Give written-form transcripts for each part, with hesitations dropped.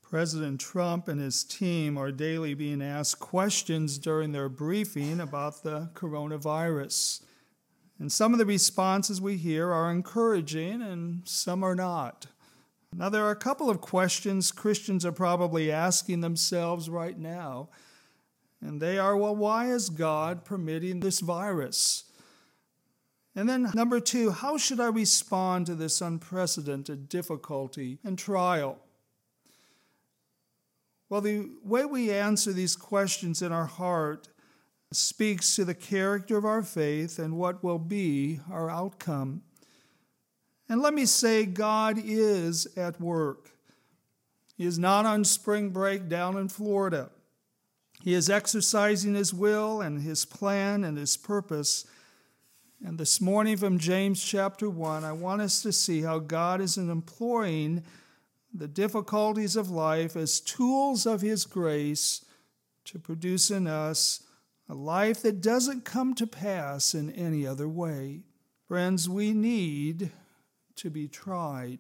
President Trump and his team are daily being asked questions during their briefing about the coronavirus. And some of the responses we hear are encouraging and some are not. Now, there are a couple of questions Christians are probably asking themselves right now. And they are, well, why is God permitting this virus? And then number two, how should I respond to this unprecedented difficulty and trial? Well, the way we answer these questions in our heart speaks to the character of our faith and what will be our outcome. And let me say, God is at work. He is not on spring break down in Florida. He is exercising His will and His plan and His purpose. And this morning from James chapter 1, I want us to see how God is employing the difficulties of life as tools of His grace to produce in us a life that doesn't come to pass in any other way. Friends, we need to be tried.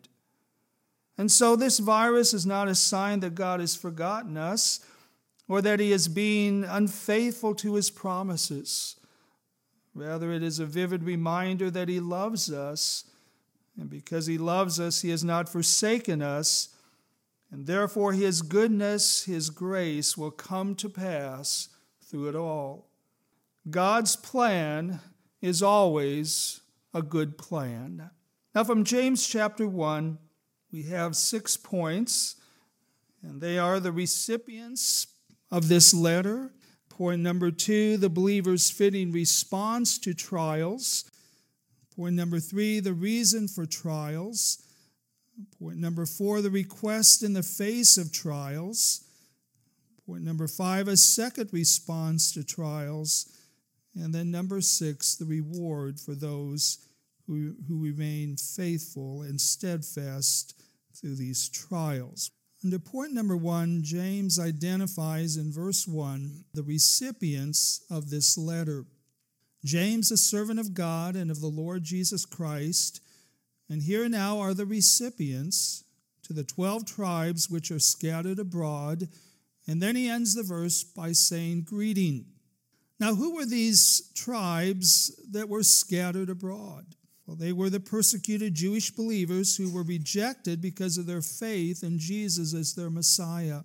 And so this virus is not a sign that God has forgotten us or that He is being unfaithful to His promises. Rather, it is a vivid reminder that He loves us. And because He loves us, He has not forsaken us, and therefore His goodness, His grace will come to pass through it all. God's plan is always a good plan. Now from James chapter 1, we have 6 points, and they are the recipients of this letter. Point number 2, the believer's fitting response to trials. Point number 3, the reason for trials. Point number 4, the request in the face of trials. Point number 5, a second response to trials. And then number 6, the reward for those who remain faithful and steadfast through these trials. Under point number 1, James identifies in verse 1 the recipients of this letter. James, a servant of God and of the Lord Jesus Christ, and here now are the recipients to the 12 tribes which are scattered abroad. And then he ends the verse by saying, greeting. Now, who were these tribes that were scattered abroad? Well, they were the persecuted Jewish believers who were rejected because of their faith in Jesus as their Messiah.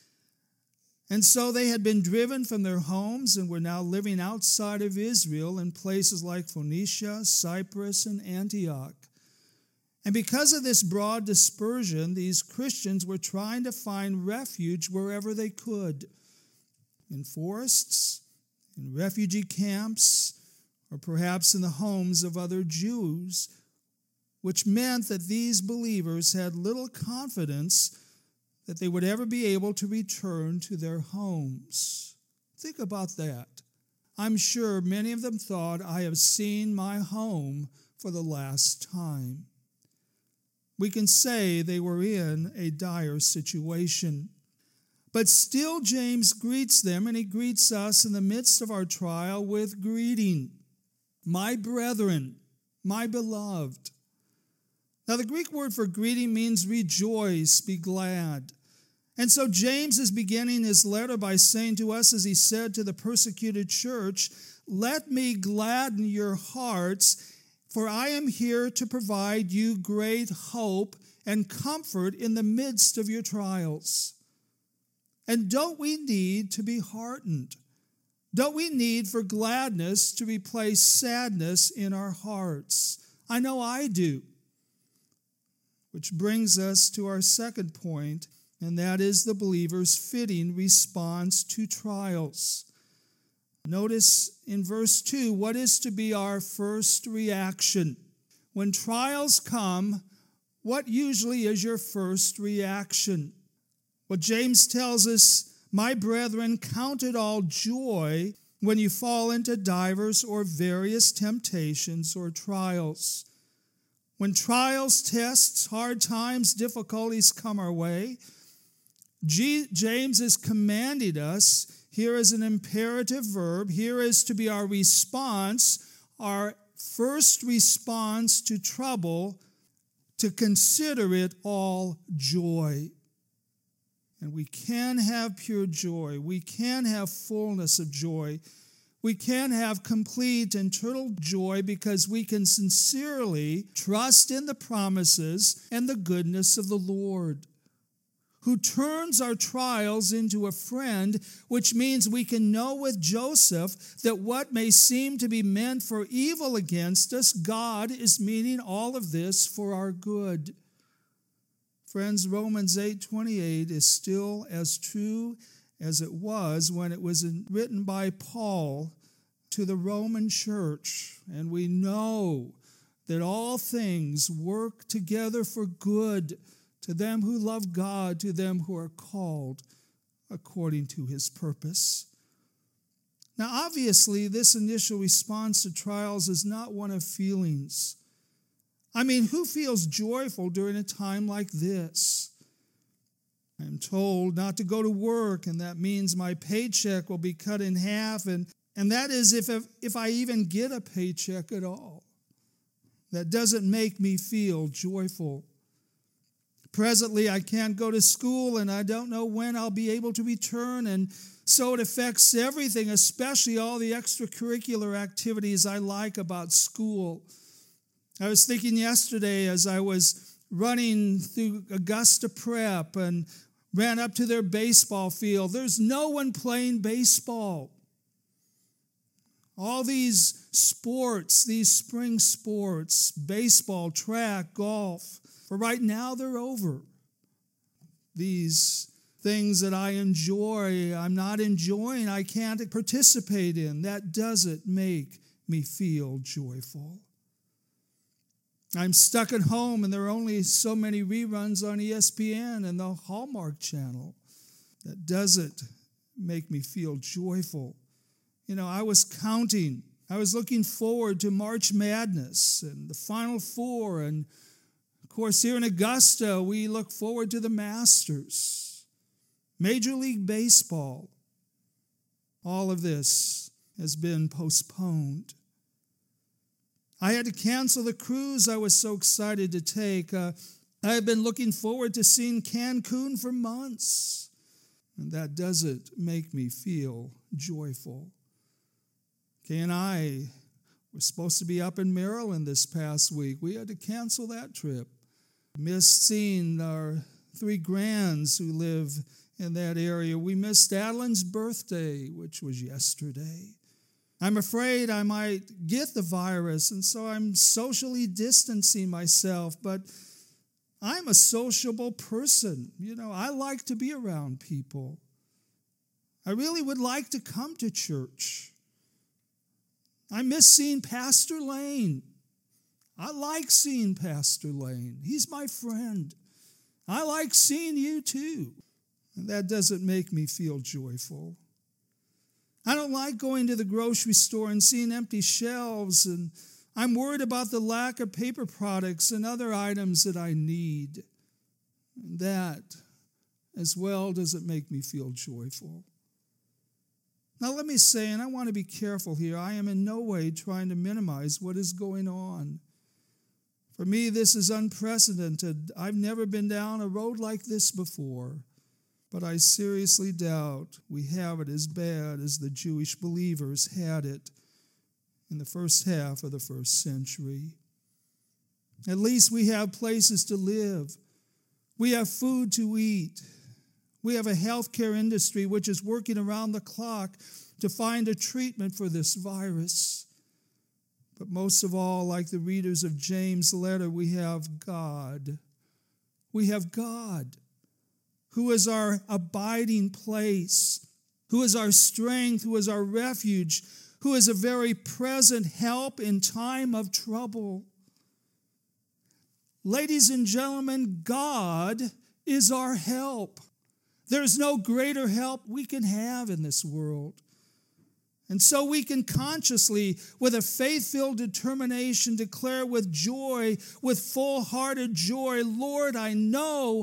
And so they had been driven from their homes and were now living outside of Israel in places like Phoenicia, Cyprus, and Antioch. And because of this broad dispersion, these Christians were trying to find refuge wherever they could, in forests, in refugee camps, or perhaps in the homes of other Jews, which meant that these believers had little confidence that they would ever be able to return to their homes. Think about that. I'm sure many of them thought, I have seen my home for the last time. We can say they were in a dire situation. But still James greets them, and he greets us in the midst of our trial with greeting. My brethren, my beloved. Now the Greek word for greeting means rejoice, be glad. And so James is beginning his letter by saying to us, as he said to the persecuted church, let me gladden your hearts, for I am here to provide you great hope and comfort in the midst of your trials. And don't we need to be heartened? Don't we need for gladness to replace sadness in our hearts? I know I do. Which brings us to our second point, and that is the believer's fitting response to trials. Notice in verse 2, what is to be our first reaction? When trials come, what usually is your first reaction? Well, James tells us, my brethren, count it all joy when you fall into divers or various temptations or trials. When trials, tests, hard times, difficulties come our way, James is commanding us, here is an imperative verb, here is to be our response, our first response to trouble, to consider it all joy. And we can have pure joy. We can have fullness of joy. We can have complete and total joy because we can sincerely trust in the promises and the goodness of the Lord, who turns our trials into a friend, which means we can know with Joseph that what may seem to be meant for evil against us, God is meaning all of this for our good. Friends, Romans 8:28 is still as true as it was when it was written by Paul to the Roman church. And we know that all things work together for good to them who love God, to them who are called according to his purpose. Now, obviously, this initial response to trials is not one of feelings. I mean, who feels joyful during a time like this? I am told not to go to work, and that means my paycheck will be cut in half, and that is if I even get a paycheck at all. That doesn't make me feel joyful. Presently, I can't go to school, and I don't know when I'll be able to return, and so it affects everything, especially all the extracurricular activities I like about school. I was thinking yesterday as I was running through Augusta Prep and ran up to their baseball field, there's no one playing baseball. All these sports, these spring sports, baseball, track, golf, for right now they're over. These things that I enjoy, I'm not enjoying, I can't participate in. That doesn't make me feel joyful. I'm stuck at home and there are only so many reruns on ESPN and the Hallmark Channel. That doesn't make me feel joyful. You know, I was counting. I was looking forward to March Madness and the Final Four. And, of course, here in Augusta, we look forward to the Masters, Major League Baseball. All of this has been postponed. I had to cancel the cruise I was so excited to take. I have been looking forward to seeing Cancun for months, and that doesn't make me feel joyful. Kay and I were supposed to be up in Maryland this past week. We had to cancel that trip. Missed seeing our 3 grands who live in that area. We missed Adeline's birthday, which was yesterday. I'm afraid I might get the virus, and so I'm socially distancing myself, but I'm a sociable person. You know, I like to be around people. I really would like to come to church. I miss seeing Pastor Lane. I like seeing Pastor Lane. He's my friend. I like seeing you too. And that doesn't make me feel joyful. I don't like going to the grocery store and seeing empty shelves, and I'm worried about the lack of paper products and other items that I need. And that, as well, doesn't make me feel joyful. Now let me say, and I want to be careful here, I am in no way trying to minimize what is going on. For me, this is unprecedented. I've never been down a road like this before. But I seriously doubt we have it as bad as the Jewish believers had it in the first half of the first century. At least we have places to live. We have food to eat. We have a healthcare industry which is working around the clock to find a treatment for this virus. But most of all, like the readers of James' letter, we have God. We have God, who is our abiding place, who is our strength, who is our refuge, who is a very present help in time of trouble. Ladies and gentlemen, God is our help. There's no greater help we can have in this world. And so we can consciously, with a faith-filled determination, declare with joy, with full-hearted joy, Lord, I know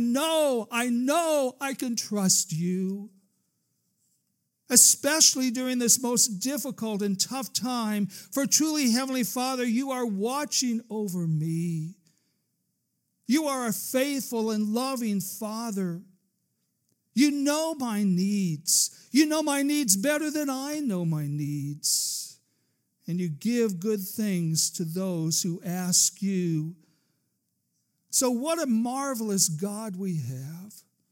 I can trust you. Especially during this most difficult and tough time, for truly, Heavenly Father, you are watching over me. You are a faithful and loving Father. You know my needs. You know my needs better than I know my needs. And you give good things to those who ask you. So what a marvelous God we have.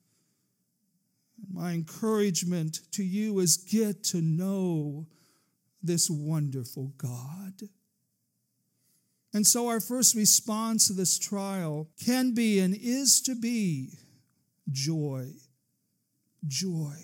My encouragement to you is get to know this wonderful God. And so our first response to this trial can be and is to be joy. Joy.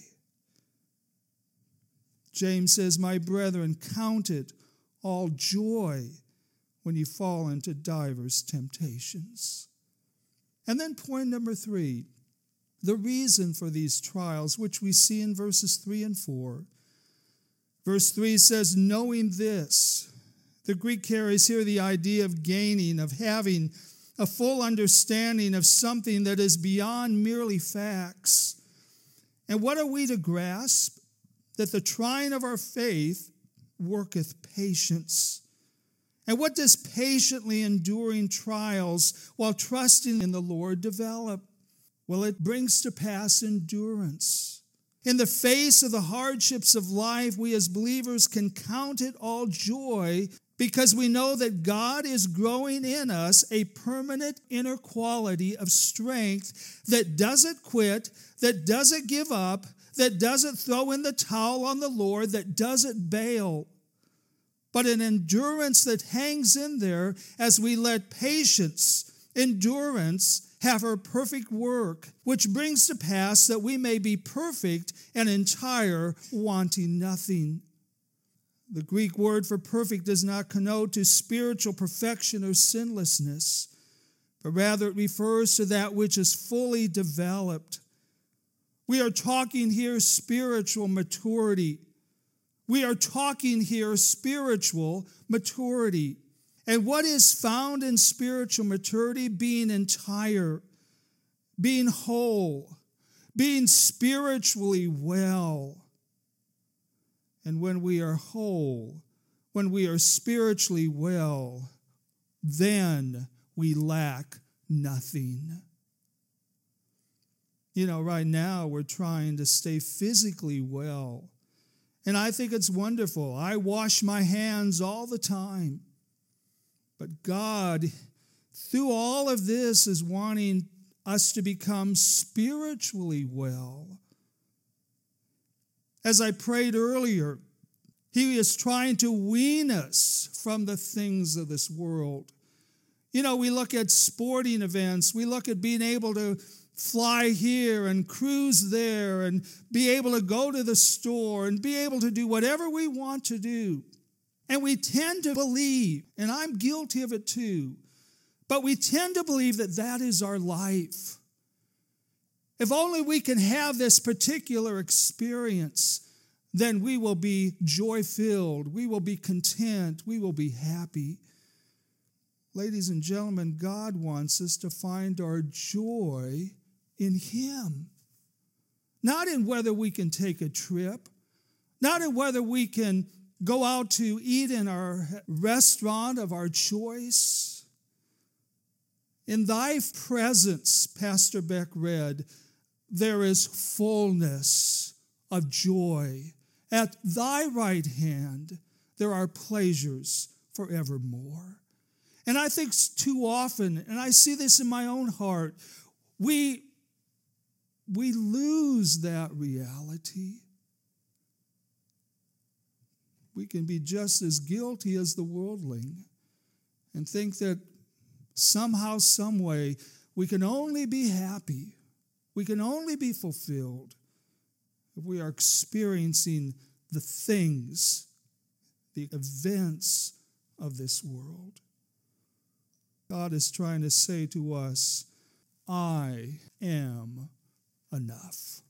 James says, my brethren, count it all joy when you fall into divers temptations. And then point number 3, the reason for these trials, which we see in verses 3 and 4. Verse 3 says, knowing this. The Greek carries here the idea of gaining, of having a full understanding of something that is beyond merely facts. And what are we to grasp? That the trying of our faith worketh patience. And what does patiently enduring trials while trusting in the Lord develop? Well, it brings to pass endurance. In the face of the hardships of life, we as believers can count it all joy because we know that God is growing in us a permanent inner quality of strength that doesn't quit, that doesn't give up, that doesn't throw in the towel on the Lord, that doesn't bail, but an endurance that hangs in there as we let patience, endurance, have her perfect work, which brings to pass that we may be perfect and entire, wanting nothing. The Greek word for perfect does not connote to spiritual perfection or sinlessness, but rather it refers to that which is fully developed. We are talking here spiritual maturity. We are talking here spiritual maturity. And what is found in spiritual maturity? Being entire, being whole, being spiritually well. And when we are whole, when we are spiritually well, then we lack nothing. You know, right now we're trying to stay physically well. And I think it's wonderful. I wash my hands all the time. But God, through all of this, is wanting us to become spiritually well. As I prayed earlier, He is trying to wean us from the things of this world. You know, we look at sporting events. We look at being able to fly here and cruise there and be able to go to the store and be able to do whatever we want to do. And we tend to believe, and I'm guilty of it too, but we tend to believe that that is our life. If only we can have this particular experience, then we will be joy-filled, we will be content, we will be happy. Ladies and gentlemen, God wants us to find our joy in Him. Not in whether we can take a trip, not in whether we can go out to eat in our restaurant of our choice. In thy presence, Pastor Beck read, there is fullness of joy. At thy right hand, there are pleasures forevermore. And I think too often, and I see this in my own heart, we lose that reality. We can be just as guilty as the worldling and think that somehow, some way, we can only be happy, we can only be fulfilled if we are experiencing the things, the events of this world. God is trying to say to us, I am enough.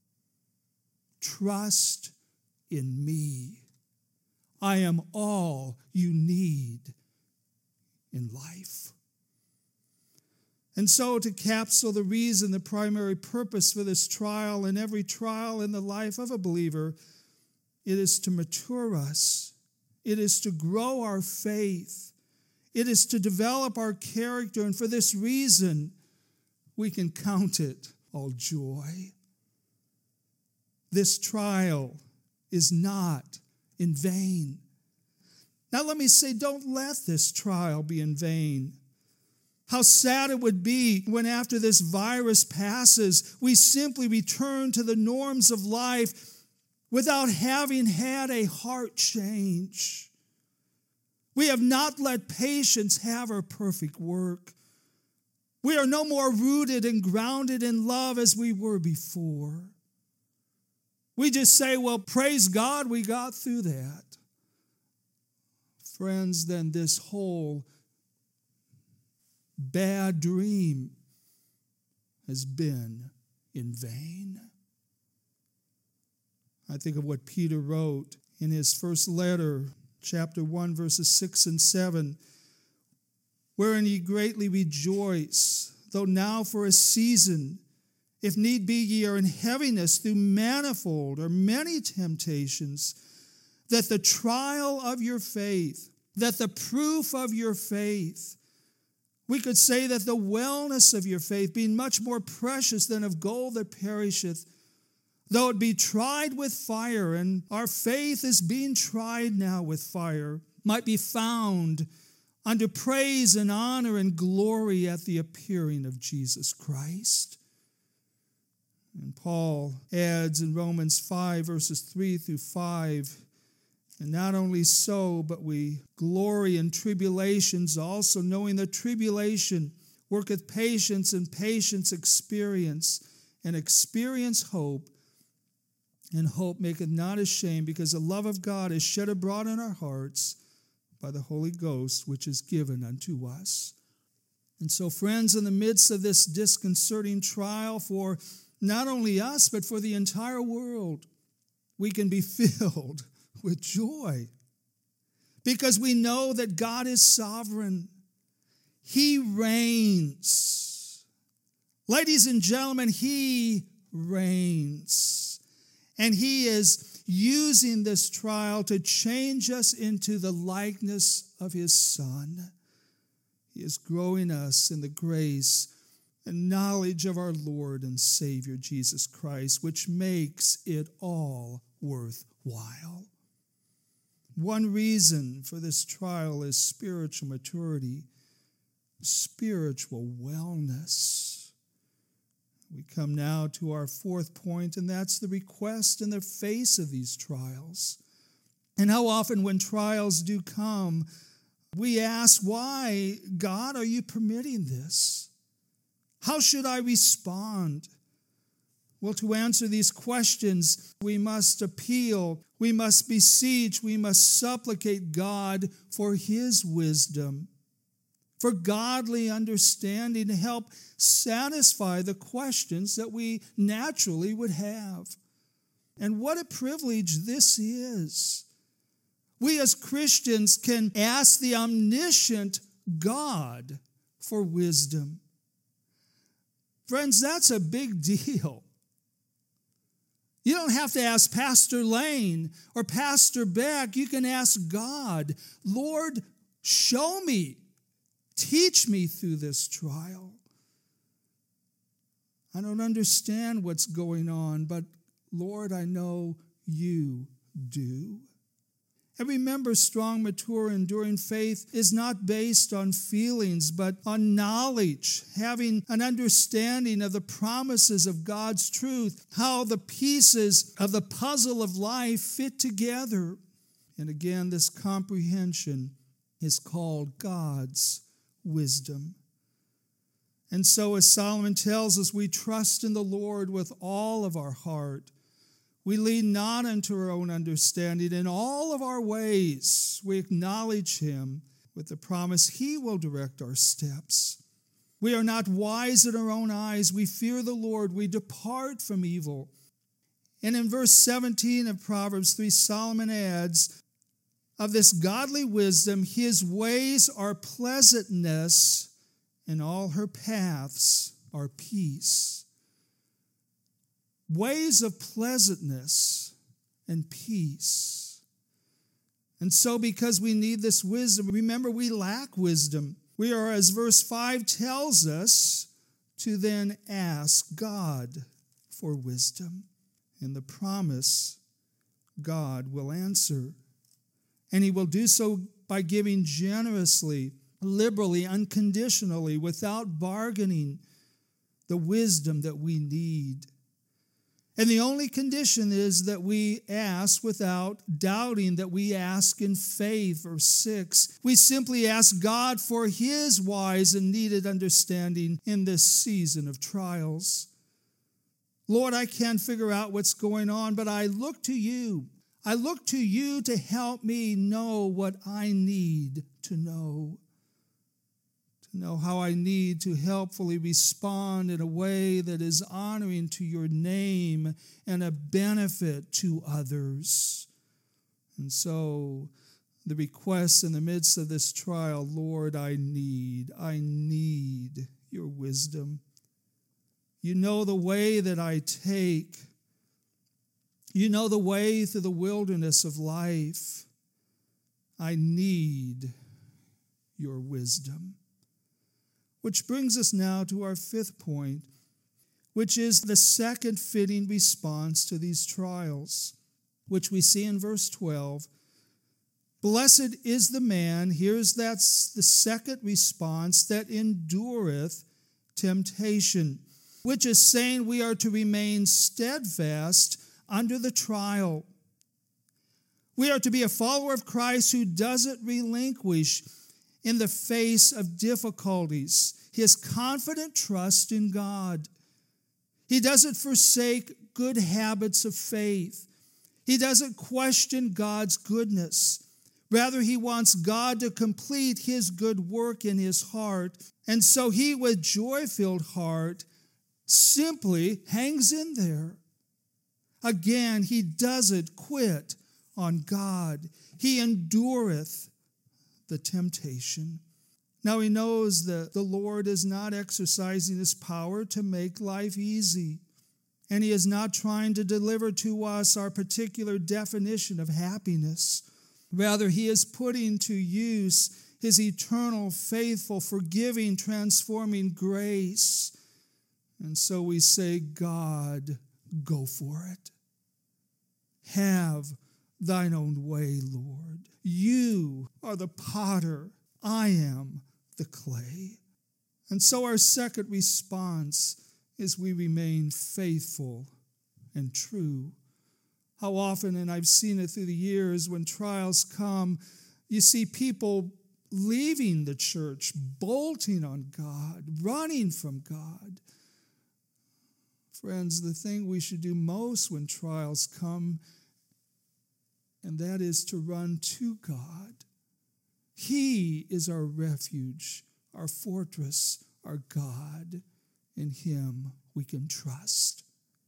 Trust in me. I am all you need in life. And so to capsule the reason, the primary purpose for this trial and every trial in the life of a believer, it is to mature us. It is to grow our faith. It is to develop our character. And for this reason, we can count it all joy. this trial is not in vain. Now let me say, don't let this trial be in vain. How sad it would be when after this virus passes, we simply return to the norms of life without having had a heart change. We have not let patience have her perfect work. We are no more rooted and grounded in love as we were before. We just say, well, praise God, we got through that. Friends, then this whole bad dream has been in vain. I think of what Peter wrote in his first letter, chapter 1, verses 6 and 7, wherein ye greatly rejoice, though now for a season, if need be, ye are in heaviness through manifold or many temptations, that the trial of your faith, that the proof of your faith, we could say that the wellness of your faith, being much more precious than of gold that perisheth, though it be tried with fire, and our faith is being tried now with fire, might be found unto praise and honor and glory at the appearing of Jesus Christ. And Paul adds in Romans 5, verses 3 through 5, and not only so, but we glory in tribulations also, knowing that tribulation worketh patience, and patience experience, and experience hope, and hope maketh not ashamed, because the love of God is shed abroad in our hearts by the Holy Ghost, which is given unto us. And so, friends, in the midst of this disconcerting trial for not only us, but for the entire world, we can be filled with joy, because we know that God is sovereign. He reigns. Ladies and gentlemen, He reigns. And He is using this trial to change us into the likeness of His Son. He is growing us in the grace and knowledge of our Lord and Savior Jesus Christ, which makes it all worthwhile. One reason for this trial is spiritual maturity, spiritual wellness. We come now to our fourth point, and that's the request in the face of these trials. And how often when trials do come, we ask, why, God, are you permitting this? How should I respond? Well, to answer these questions, we must appeal, we must beseech, we must supplicate God for His wisdom, for godly understanding to help satisfy the questions that we naturally would have. And what a privilege this is. We as Christians can ask the omniscient God for wisdom. Friends, that's a big deal. You don't have to ask Pastor Lane or Pastor Beck. You can ask God, Lord, show me, teach me through this trial. I don't understand what's going on, but Lord, I know you do. And remember, strong, mature, enduring faith is not based on feelings, but on knowledge, having an understanding of the promises of God's truth, how the pieces of the puzzle of life fit together. And again, this comprehension is called God's wisdom. And so, as Solomon tells us, we trust in the Lord with all of our heart. We lean not unto our own understanding. In all of our ways, we acknowledge Him with the promise He will direct our steps. We are not wise in our own eyes. We fear the Lord. We depart from evil. And in verse 17 of Proverbs 3, Solomon adds, of this godly wisdom, His ways are pleasantness, and all her paths are peace. Ways of pleasantness and peace. And so because we need this wisdom, remember we lack wisdom. We are, as verse 5 tells us, to then ask God for wisdom. In the promise, God will answer. And he will do so by giving generously, liberally, unconditionally, without bargaining, the wisdom that we need. And the only condition is that we ask without doubting, that we ask in faith. Verse 6, we simply ask God for his wise and needed understanding in this season of trials. Lord, I can't figure out what's going on, but I look to you. I look to you to help me know what I need to know how I need to helpfully respond in a way that is honoring to your name and a benefit to others. And so the request in the midst of this trial, Lord, I need your wisdom. You know the way that I take. You know the way through the wilderness of life. I need your wisdom. Which brings us now to our fifth point, which is the second fitting response to these trials, which we see in verse 12. Blessed is the man, that's the second response, that endureth temptation, which is saying we are to remain steadfast under the trial. We are to be a follower of Christ who doesn't relinquish in the face of difficulties his confident trust in God. He doesn't forsake good habits of faith. He doesn't question God's goodness. Rather, he wants God to complete his good work in his heart. And so he, with joy-filled heart, simply hangs in there. Again, he doesn't quit on God. He endureth the temptation. Now he knows that the Lord is not exercising his power to make life easy, and he is not trying to deliver to us our particular definition of happiness. Rather, he is putting to use his eternal, faithful, forgiving, transforming grace. And so we say, God, go for it. Have thine own way, Lord. You are the potter. I am the clay. And so our second response is we remain faithful and true. How often, and I've seen it through the years, when trials come, you see people leaving the church, bolting on God, running from God. Friends, the thing we should do most when trials come, and that is to run to God. He is our refuge, our fortress, our God. In him we can trust.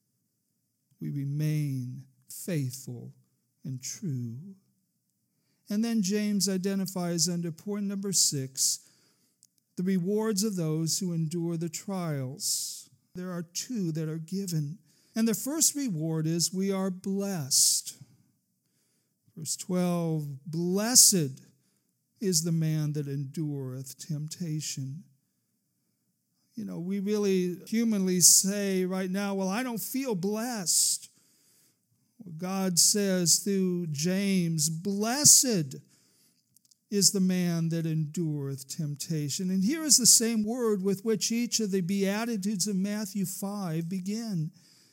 We remain faithful and true. And then James identifies under point number 6, the rewards of those who endure the trials. There are two that are given. And the first reward is we are blessed. Verse 12, blessed is the man that endureth temptation. You know, we really humanly say right now, well, I don't feel blessed. Well, God says through James, blessed is the man that endureth temptation. And here is the same word with which each of the Beatitudes of Matthew 5 begin,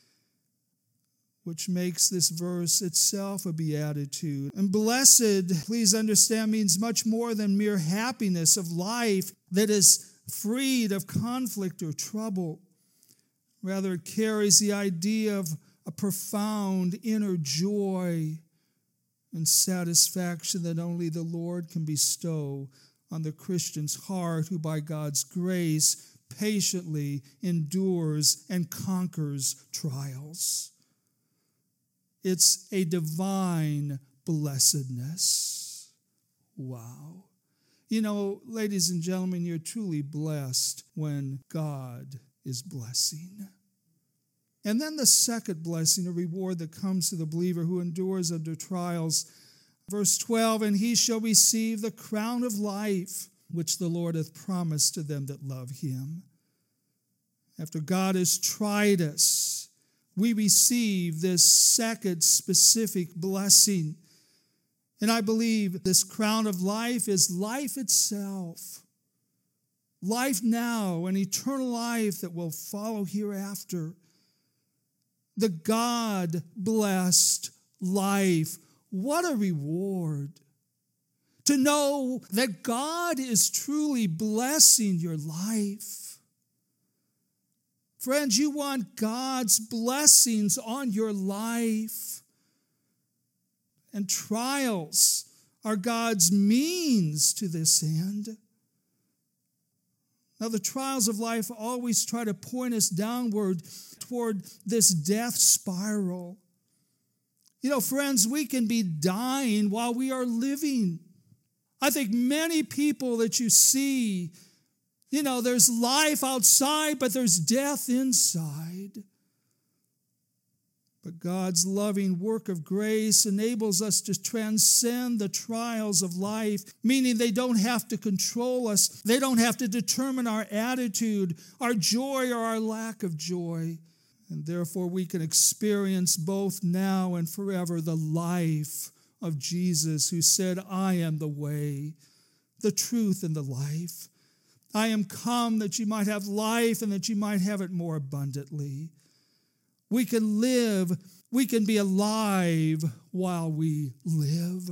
which makes this verse itself a beatitude. And blessed, please understand, means much more than mere happiness of life that is freed of conflict or trouble. Rather, it carries the idea of a profound inner joy and satisfaction that only the Lord can bestow on the Christian's heart, who by God's grace patiently endures and conquers trials. It's a divine blessedness. Wow. You know, ladies and gentlemen, you're truly blessed when God is blessing. And then the second blessing, a reward that comes to the believer who endures under trials. Verse 12, and he shall receive the crown of life, which the Lord hath promised to them that love him. After God has tried us, we receive this second specific blessing. And I believe this crown of life is life itself. Life now and eternal life that will follow hereafter. The God-blessed life. What a reward. To know that God is truly blessing your life. Friends, you want God's blessings on your life. And trials are God's means to this end. Now, the trials of life always try to point us downward toward this death spiral. You know, friends, we can be dying while we are living. I think many people that you see, there's life outside, but there's death inside. But God's loving work of grace enables us to transcend the trials of life, meaning they don't have to control us. They don't have to determine our attitude, our joy, or our lack of joy. And therefore, we can experience both now and forever the life of Jesus, who said, I am the way, the truth, and the life. I am come that you might have life and that you might have it more abundantly. We can live, we can be alive while we live.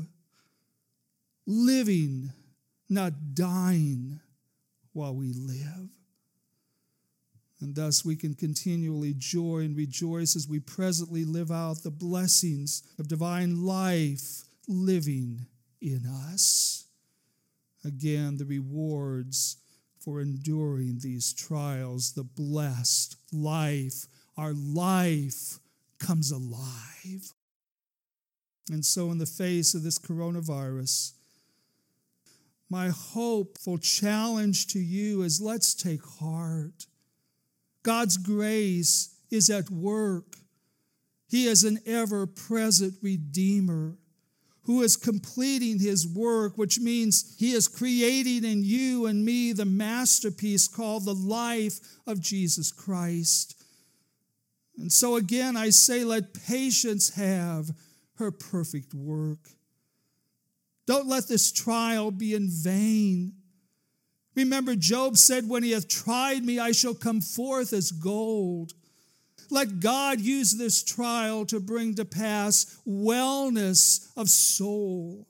Living, not dying while we live. And thus we can continually joy and rejoice as we presently live out the blessings of divine life living in us. Again, the rewards for enduring these trials, the blessed life. Our life comes alive. And so in the face of this coronavirus, my hopeful challenge to you is let's take heart. God's grace is at work. He is an ever-present Redeemer who is completing his work, which means he is creating in you and me the masterpiece called the life of Jesus Christ. And so again, I say, let patience have her perfect work. Don't let this trial be in vain. Remember, Job said, when he hath tried me, I shall come forth as gold. Let God use this trial to bring to pass wellness of soul,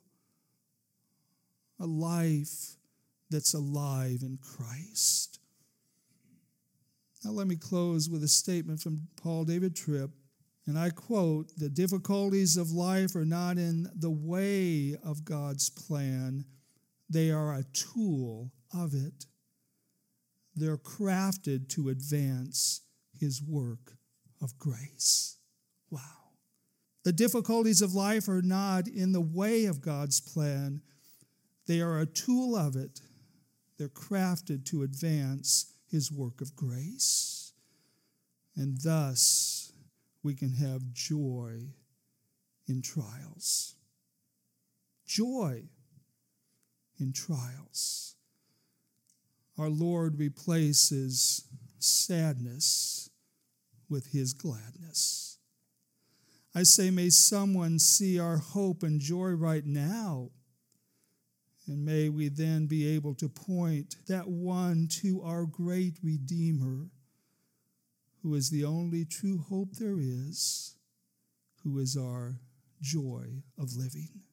a life that's alive in Christ. Now let me close with a statement from Paul David Tripp, and I quote, "The difficulties of life are not in the way of God's plan. They are a tool of it. They're crafted to advance his work of grace." Wow. The difficulties of life are not in the way of God's plan. They are a tool of it. They're crafted to advance his work of grace. And thus, we can have joy in trials. Joy in trials. Our Lord replaces sadness with his gladness. I say, may someone see our hope and joy right now, and may we then be able to point that one to our great Redeemer, who is the only true hope there is, who is our joy of living.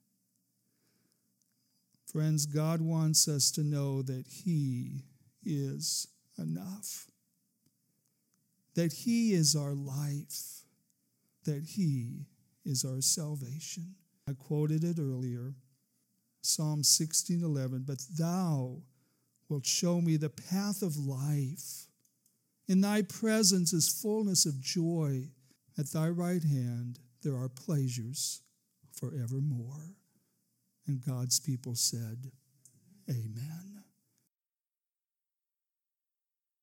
Friends, God wants us to know that he is enough, that he is our life, that he is our salvation. I quoted it earlier, Psalm 16:11, "But thou wilt show me the path of life. In thy presence is fullness of joy. At thy right hand there are pleasures forevermore." And God's people said, Amen.